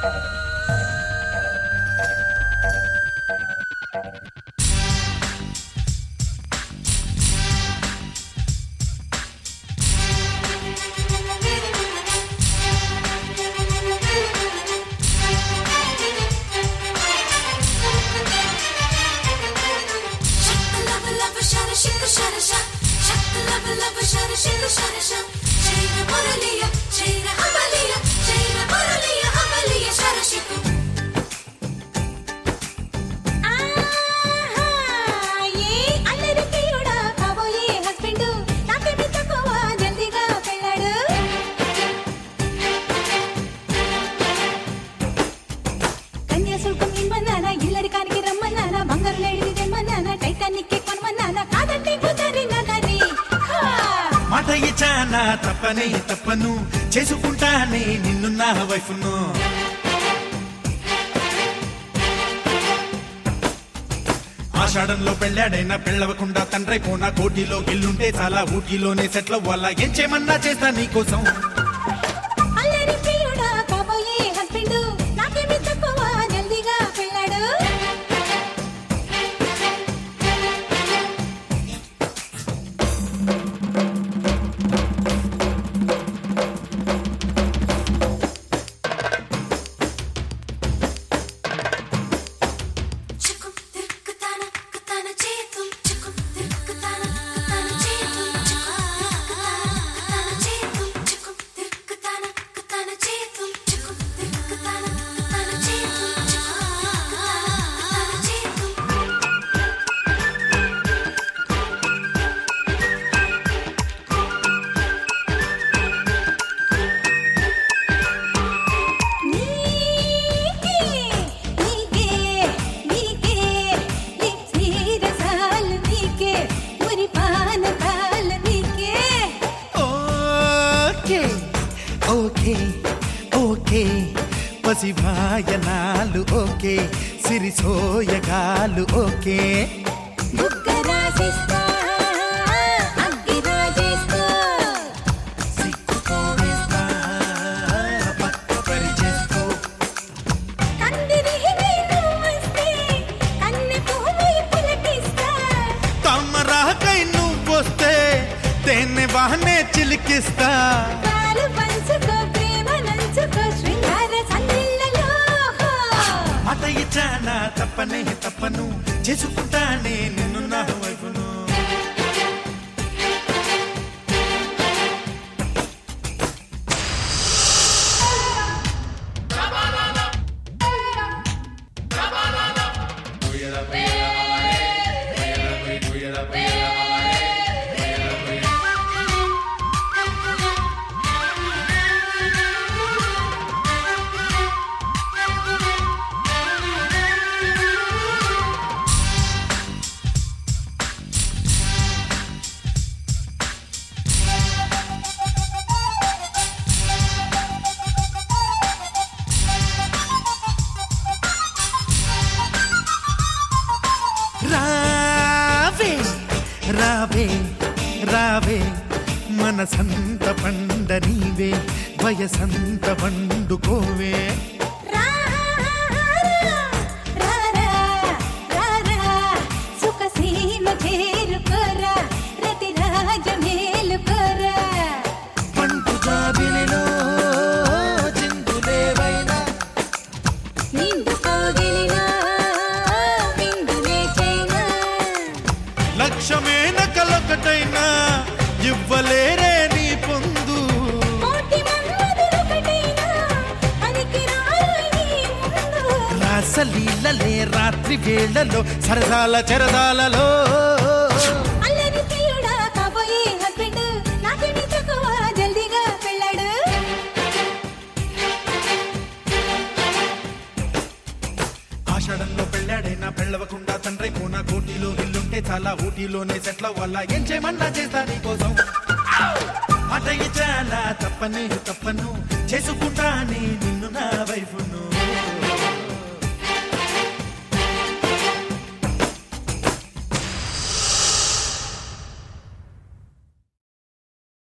తప్పనే తప్పను చేసుకుంటానే నిన్ను నా వైఫ్ను ఆషాఢంలో పెళ్ళాడైనా పెళ్ళవకుండా తండ్రి పోనా కోటిలో ఇల్లుంటే చాలా ఊటీలోనే సెట్ల వల్ల ఏం చేయమన్నా చేస్తా నీకోసం ఓకే పసిభాయనాలు ఓకే సిరిసోయగాలు ఓకే తమరాకై నువ్వొస్తే తేనె వాహనే చిలికిస్తా మాట ఇచ్చానా తప్పనే తప్పను చేసుకుంటానే నిన్ను నా వైపును రావే రావే మనసంత పండ నీవే వయసంత పండుకోవే సుఖసీమ చేరుకోరా రతి రాజ మేలుకోరా పండు జాబిలిలో చిందులేవైనా నిండు కోగిలినా విందులే చైనా లక్ష్యమైన కలొకటైనా ఇవ్వలేరే నీ పొందు రాసలీలలే రాత్రి వేళలో సరదాల చరదాలలో అల్లరి ప్రియుడా కాబోయే హస్బెండ్ నాకేమి తక్కువ జల్దీగా పెళ్ళాడు ఆషాఢంలో పెళ్ళాడైనా పెళ్ళవకుండా తండ్రి కోనా కోటిలో ఇల్లుంటే చాలా ఊటీలోనే సెట్ల వల్ల ఏం చేయమన్నా చేస్తా నీకోసం మాట ఇచ్చానా తప్పనే తప్పను చేసుకుంటానే నిన్ను నా వైఫును